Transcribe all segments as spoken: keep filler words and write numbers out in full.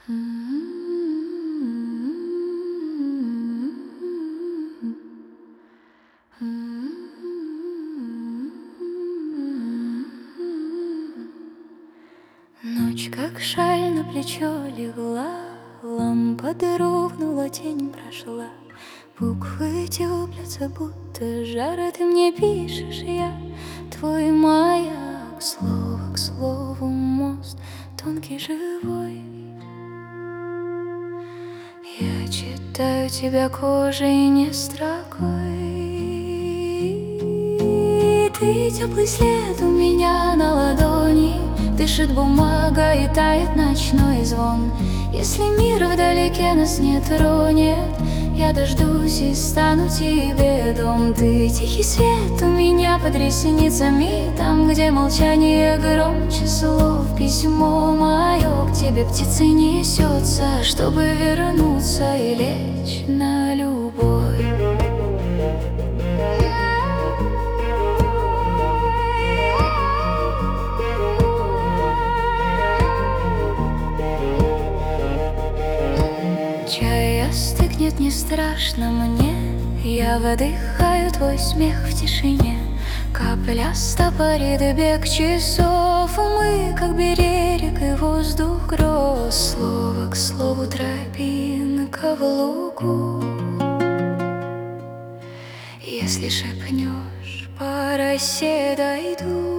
Ночь, как шаль, на плечо легла, лампа дрогнула, тень прошла. Буквы теплятся, будто жар, а ты мне пишешь, я твой маяк. Слово к слову мост, тонкий, живой. Я читаю тебя кожей, не строкой. Ты теплый след у меня на ладони, дышит бумага и тает ночной звон. Если мир вдалеке нас не тронет, я дождусь и стану тебе дом. Ты тихий свет у меня под ресницами, там, где молчание громче слов. Письмо мое к тебе птицей несется, чтобы вернуться и лечь на любовь. Чай остынет, не страшно мне, я выдыхаю твой смех в тишине. Капля стопорит бег часов, мы как берег и воздух гроз. Слово к слову, тропинка в лугу. Если шепнешь, по росе дойду.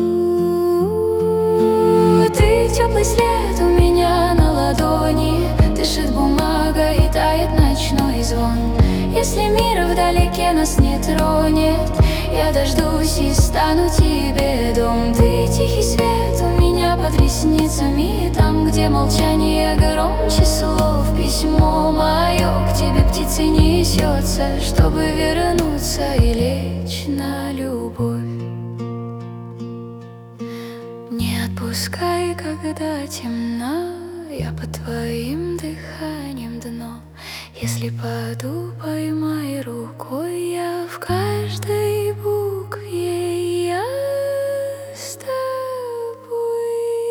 Ты теплый след у меня на ладони, дышит бумага и тает ночной звон. Если мир вдалеке нас не тронет, я дождусь и стану тебе дом. Ты тихий свет у меня под ресницами, там, где молчание громче слов. Письмо мое к тебе птицей несется, чтобы вернуться и лечь на любовь. Не отпускай, когда темно, я под твоим дыханием дно. Если паду, поймай рукой, я в каждой букве, я с тобой.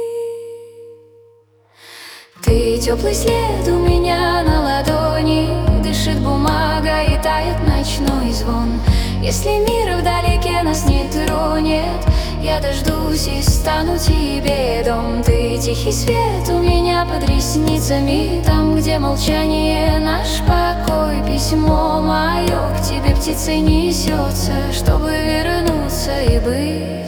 Ты теплый след у меня на ладони, дышит бумага и тает ночной звон. Если мир вдалеке нас не тронет, я дождусь и стану тебе дом. Ты тихий свет у меня под ресницами, там, где молчание наш покой. Письмо мое к тебе птицей несется, чтобы вернуться и быть